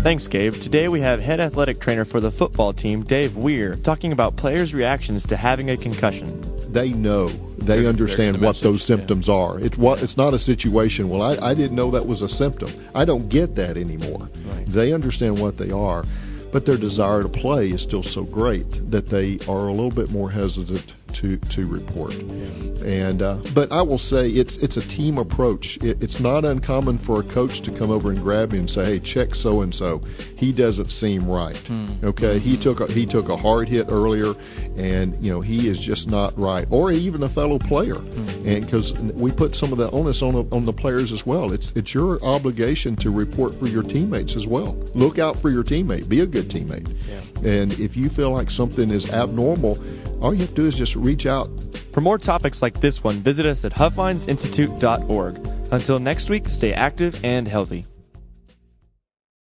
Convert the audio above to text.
Thanks, Gabe. Today we have head athletic trainer for the football team, Dave Weir, talking about players' reactions to having a concussion. They know. They understand what those symptoms are. It's not a situation, well, I didn't know that was a symptom. I don't get that anymore. Right. They understand what they are, but their desire to play is still so great that they are a little bit more hesitant to report. And but I will say it's a team approach. It's not uncommon for a coach to come over and grab me and say, "Hey, check so and so. He doesn't seem right." Okay, he took a hard hit earlier, and he is just not right. Or even a fellow player, and because we put some of the onus on the players as well. It's your obligation to report for your teammates as well. Look out for your teammate. Be a good teammate. And if you feel like something is abnormal, all you have to do is just reach out. For more topics like this one, visit us at hufflinesinstitute.org. Until next week, stay active and healthy.